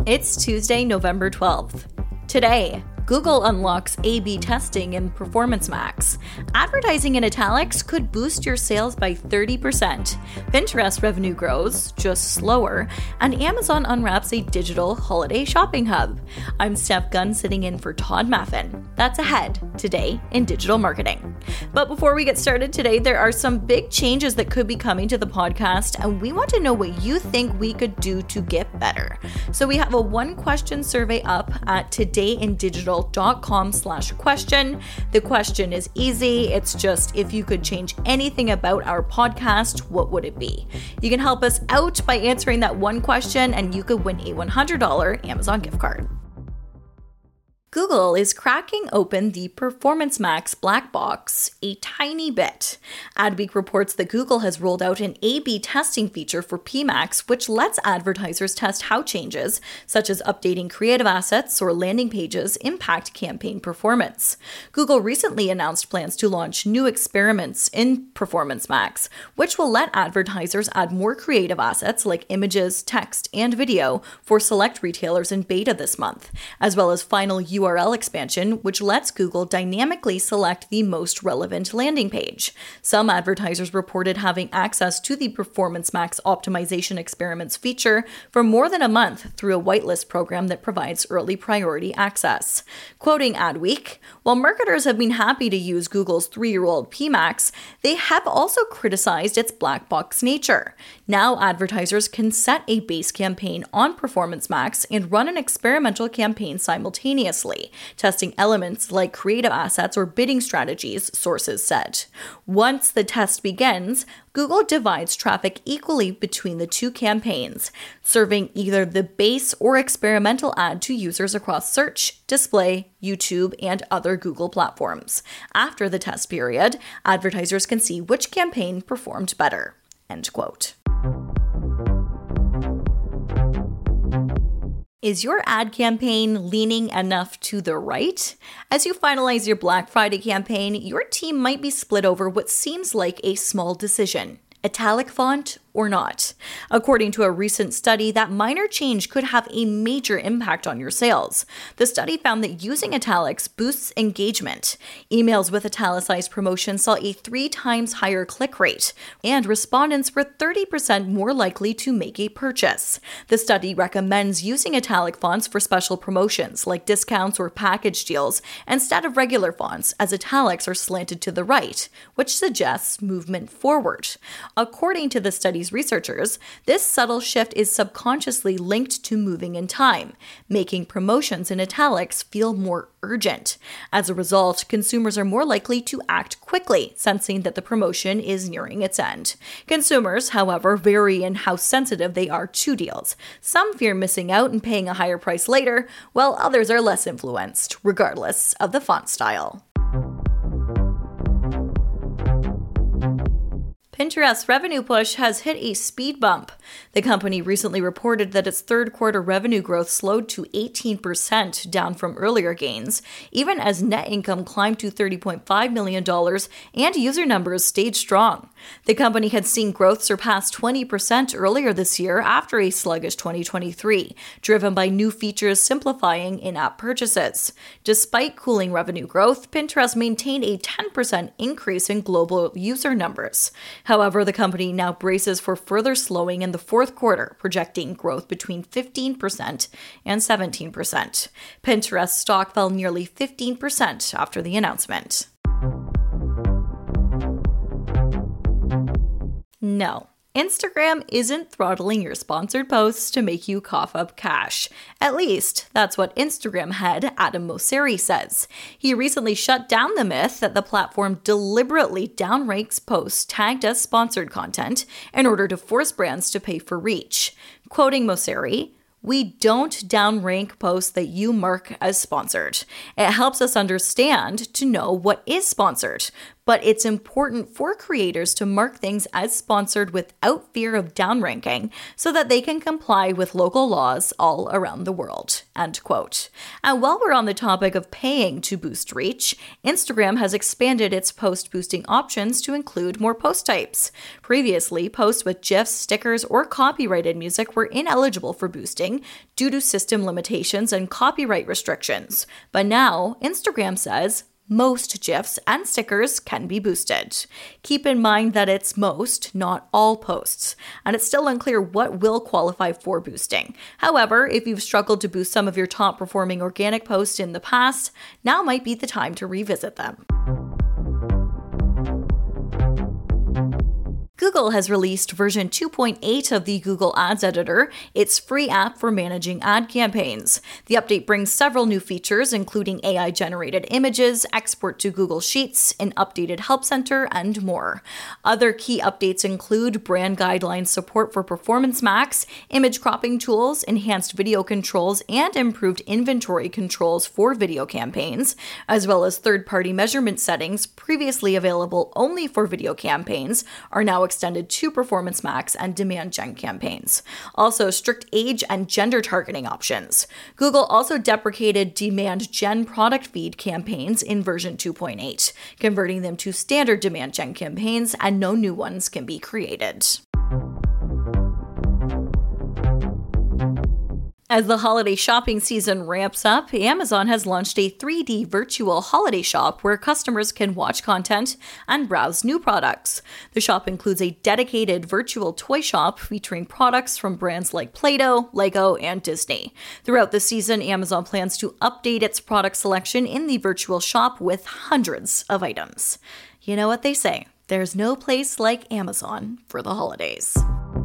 It's Tuesday, November 12th. Today, Google unlocks A/B testing in Performance Max. Advertising in italics could boost your sales by 30%. Pinterest revenue grows, just slower, and Amazon unwraps a digital holiday shopping hub. I'm Steph Gunn sitting in for Todd Maffin. That's ahead today in digital marketing. But before we get started today, there are some big changes that could be coming to the podcast, and we want to know what you think we could do to get better. So we have a one-question survey up at todayindigital.com/question. The question is easy. It's just, if you could change anything about our podcast, what would it be? You can help us out by answering that one question, and you could win a $100 Amazon gift card. Google is cracking open the Performance Max black box a tiny bit. Adweek reports that Google has rolled out an A/B testing feature for PMax, which lets advertisers test how changes, such as updating creative assets or landing pages, impact campaign performance. Google recently announced plans to launch new experiments in Performance Max, which will let advertisers add more creative assets like images, text, and video for select retailers in beta this month, as well as final URL expansion, which lets Google dynamically select the most relevant landing page. Some advertisers reported having access to the Performance Max optimization experiments feature for more than a month through a whitelist program that provides early priority access. Quoting Adweek, while marketers have been happy to use Google's 3-year-old PMax, they have also criticized its black box nature. Now advertisers can set a base campaign on Performance Max and run an experimental campaign simultaneously, testing elements like creative assets or bidding strategies, sources said. Once the test begins, Google divides traffic equally between the two campaigns, serving either the base or experimental ad to users across search, display, YouTube, and other Google platforms. After the test period, advertisers can see which campaign performed better. End quote. Is your ad campaign leaning enough to the right? As you finalize your Black Friday campaign, your team might be split over what seems like a small decision: italic font or not. According to a recent study, that minor change could have a major impact on your sales. The study found that using italics boosts engagement. Emails with italicized promotions saw a 3 times higher click rate, and respondents were 30% more likely to make a purchase. The study recommends using italic fonts for special promotions like discounts or package deals instead of regular fonts, as italics are slanted to the right, which suggests movement forward. According to the study's researchers, this subtle shift is subconsciously linked to moving in time, making promotions in italics feel more urgent. As a result, consumers are more likely to act quickly, sensing that the promotion is nearing its end. Consumers, however, vary in how sensitive they are to deals. Some fear missing out and paying a higher price later, while others are less influenced, regardless of the font style. Pinterest's revenue push has hit a speed bump. The company recently reported that its third quarter revenue growth slowed to 18%, down from earlier gains, even as net income climbed to $30.5 million and user numbers stayed strong. The company had seen growth surpass 20% earlier this year after a sluggish 2023, driven by new features simplifying in-app purchases. Despite cooling revenue growth, Pinterest maintained a 10% increase in global user numbers. However, the company now braces for further slowing in the fourth quarter, projecting growth between 15% and 17%. Pinterest stock fell nearly 15% after the announcement. No, Instagram isn't throttling your sponsored posts to make you cough up cash. At least, that's what Instagram head Adam Mosseri says. He recently shut down the myth that the platform deliberately downranks posts tagged as sponsored content in order to force brands to pay for reach. Quoting Mosseri, "We don't downrank posts that you mark as sponsored. It helps us understand to know what is sponsored. but it's important for creators to mark things as sponsored without fear of downranking so that they can comply with local laws all around the world, end quote. And while we're on the topic of paying to boost reach, Instagram has expanded its post boosting options to include more post types. Previously, posts with GIFs, stickers, or copyrighted music were ineligible for boosting due to system limitations and copyright restrictions. But now, Instagram says most GIFs and stickers can be boosted. Keep in mind that it's most, not all posts, and it's still unclear what will qualify for boosting. However, if you've struggled to boost some of your top performing organic posts in the past, now might be the time to revisit them. Google has released version 2.8 of the Google Ads Editor, its free app for managing ad campaigns. The update brings several new features, including AI-generated images, export to Google Sheets, an updated help center, and more. Other key updates include brand guidelines support for Performance Max, image cropping tools, enhanced video controls, and improved inventory controls for video campaigns, as well as third-party measurement settings previously available only for video campaigns are now extended to Performance Max and Demand Gen campaigns. Also, strict age and gender targeting options. Google also deprecated Demand Gen product feed campaigns in version 2.8, converting them to standard Demand Gen campaigns, and no new ones can be created. As the holiday shopping season ramps up, Amazon has launched a 3D virtual holiday shop where customers can watch content and browse new products. The shop includes a dedicated virtual toy shop featuring products from brands like Play-Doh, Lego, and Disney. Throughout the season, Amazon plans to update its product selection in the virtual shop with hundreds of items. You know what they say, there's no place like Amazon for the holidays.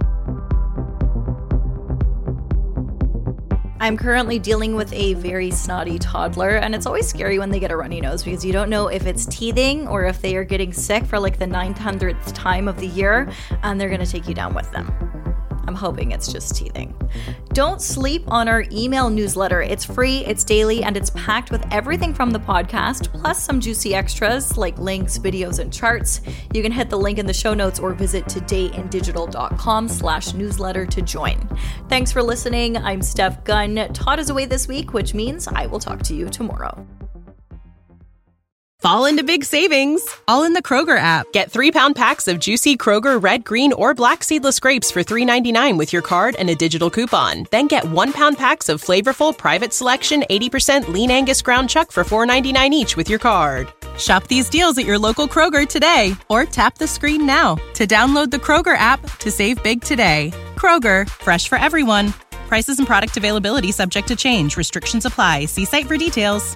I'm currently dealing with a very snotty toddler, and it's always scary when they get a runny nose because you don't know if it's teething or if they are getting sick for like the 900th time of the year, and they're going to take you down with them. I'm hoping it's just teething. Don't sleep on our email newsletter. It's free, it's daily, and it's packed with everything from the podcast, plus some juicy extras like links, videos, and charts. You can hit the link in the show notes or visit todayindigital.com/newsletter to join. Thanks for listening. I'm Steph Gunn. Todd is away this week, which means I will talk to you tomorrow. Fall into big savings, all in the Kroger app. Get 3-pound packs of juicy Kroger red, green, or black seedless grapes for $3.99 with your card and a digital coupon. Then get 1-pound packs of flavorful Private Selection 80% lean Angus ground chuck for $4.99 each with your card. Shop these deals at your local Kroger today, or tap the screen now to download the Kroger app to save big today. Kroger, fresh for everyone. Prices and product availability subject to change. Restrictions apply. See site for details.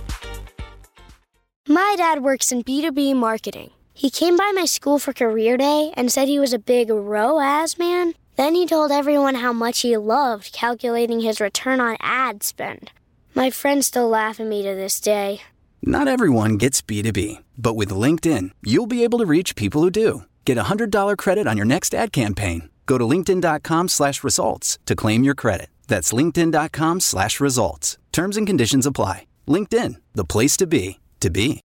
My dad works in B2B marketing. He came by my school for career day and said he was a big ROAS man. Then he told everyone how much he loved calculating his return on ad spend. My friends still laugh at me to this day. Not everyone gets B2B, but with LinkedIn, you'll be able to reach people who do. Get a $100 credit on your next ad campaign. Go to linkedin.com/results to claim your credit. That's linkedin.com/results. Terms and conditions apply. LinkedIn, the place to be.